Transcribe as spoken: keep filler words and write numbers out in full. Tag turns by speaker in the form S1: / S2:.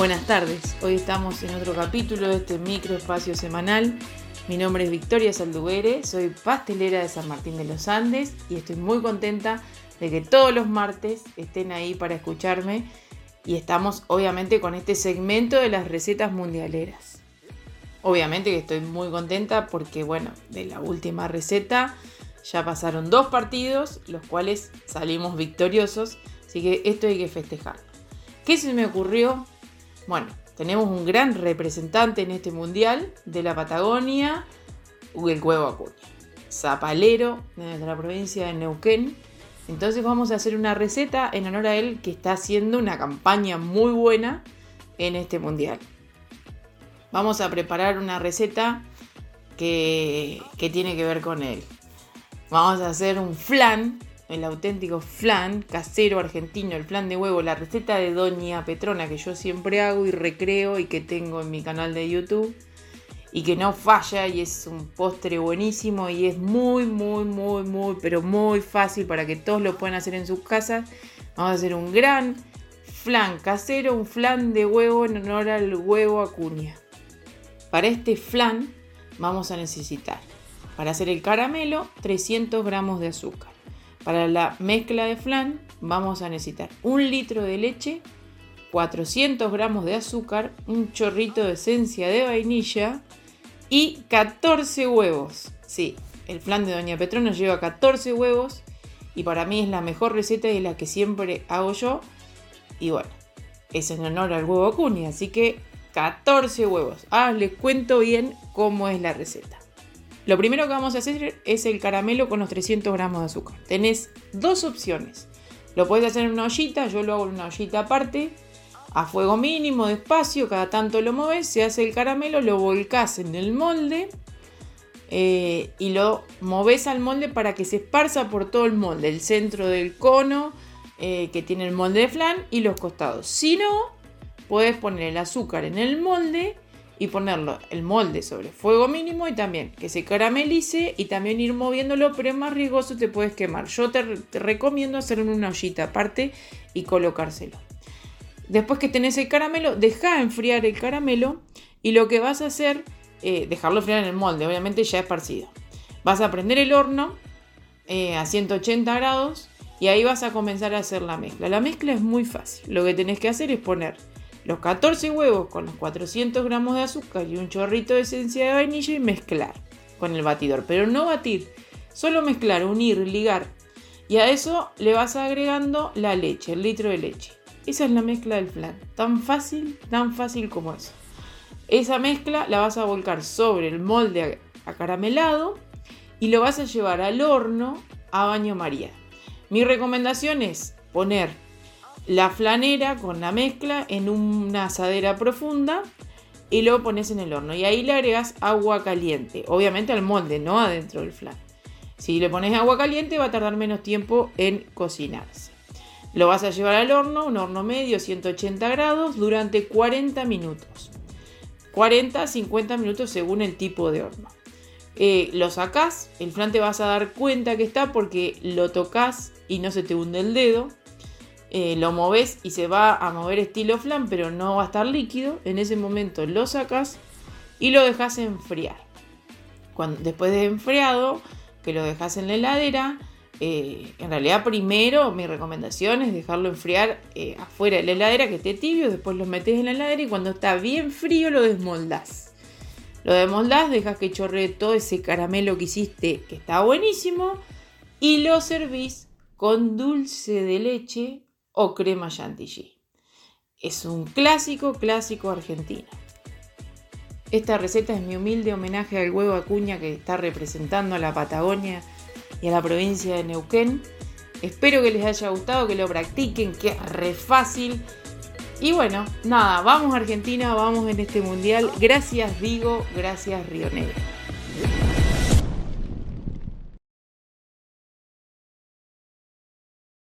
S1: Buenas tardes, hoy estamos en otro capítulo de este microespacio semanal. Mi nombre es Victoria Salduguere, soy pastelera de San Martín de los Andes y estoy muy contenta de que todos los martes estén ahí para escucharme y estamos obviamente con este segmento de las recetas mundialeras. Obviamente que estoy muy contenta porque bueno, de la última receta ya pasaron dos partidos, los cuales salimos victoriosos, así que esto hay que festejar. ¿Qué se me ocurrió? Bueno, tenemos un gran representante en este mundial de la Patagonia, el huevo Acuña, zapalero de nuestra provincia de Neuquén. Entonces vamos a hacer una receta en honor a él que está haciendo una campaña muy buena en este mundial. Vamos a preparar una receta que, que tiene que ver con él. Vamos a hacer un flan, el auténtico flan casero argentino, el flan de huevo, la receta de Doña Petrona que yo siempre hago y recreo y que tengo en mi canal de YouTube y que no falla y es un postre buenísimo y es muy, muy, muy, muy, pero muy fácil para que todos lo puedan hacer en sus casas. Vamos a hacer un gran flan casero, un flan de huevo en honor al huevo Acuña. Para este flan vamos a necesitar, para hacer el caramelo, trescientos gramos de azúcar. Para la mezcla de flan vamos a necesitar un litro de leche, cuatrocientos gramos de azúcar, un chorrito de esencia de vainilla y catorce huevos. Sí, el flan de Doña Petrona lleva catorce huevos y para mí es la mejor receta y es la que siempre hago yo. Y bueno, es en honor al huevo Acuña, así que catorce huevos. Ahora les cuento bien cómo es la receta. Lo primero que vamos a hacer es el caramelo con los trescientos gramos de azúcar. Tenés dos opciones. Lo podés hacer en una ollita, yo lo hago en una ollita aparte, a fuego mínimo, despacio, cada tanto lo movés, se hace el caramelo, lo volcás en el molde eh, y lo movés al molde para que se esparza por todo el molde, el centro del cono eh, que tiene el molde de flan y los costados. Si no, podés poner el azúcar en el molde y ponerlo el molde sobre fuego mínimo y también que se caramelice y también ir moviéndolo, pero es más riesgoso, te puedes quemar. Yo te, te recomiendo hacerlo en una ollita aparte y colocárselo. Después que tenés el caramelo, dejá enfriar el caramelo y lo que vas a hacer, eh, dejarlo enfriar en el molde, obviamente ya esparcido. Vas a prender el horno eh, a ciento ochenta grados y ahí vas a comenzar a hacer la mezcla. La mezcla es muy fácil, lo que tenés que hacer es poner los catorce huevos con los cuatrocientos gramos de azúcar y un chorrito de esencia de vainilla y mezclar con el batidor. Pero no batir, solo mezclar, unir, ligar. Y a eso le vas agregando la leche, el litro de leche. Esa es la mezcla del flan. Tan fácil, tan fácil como eso. Esa mezcla la vas a volcar sobre el molde acaramelado y lo vas a llevar al horno a baño María. Mi recomendación es poner la flanera con la mezcla en una asadera profunda y lo pones en el horno y ahí le agregas agua caliente, obviamente al molde, no adentro del flan. Si le pones agua caliente va a tardar menos tiempo en cocinarse. Lo vas a llevar al horno, un horno medio, ciento ochenta grados, durante cuarenta minutos. cuarenta a cincuenta minutos según el tipo de horno. Eh, lo sacás, el flan te vas a dar cuenta que está porque lo tocas y no se te hunde el dedo. Eh, lo movés y se va a mover estilo flan, pero no va a estar líquido. En ese momento lo sacas y lo dejas enfriar. Cuando, después de enfriado, que lo dejas en la heladera, eh, en realidad primero mi recomendación es dejarlo enfriar eh, afuera de la heladera, que esté tibio, después lo metés en la heladera y cuando está bien frío lo desmoldás. Lo desmoldás, dejas que chorree todo ese caramelo que hiciste, que está buenísimo, y lo servís con dulce de leche o crema chantilly. Es un clásico, clásico argentino. Esta receta es mi humilde homenaje al huevo Acuña que está representando a la Patagonia y a la provincia de Neuquén. Espero que les haya gustado, que lo practiquen, que es re fácil. Y bueno, nada, vamos Argentina, vamos en este mundial. Gracias Vigo, gracias Río Negro.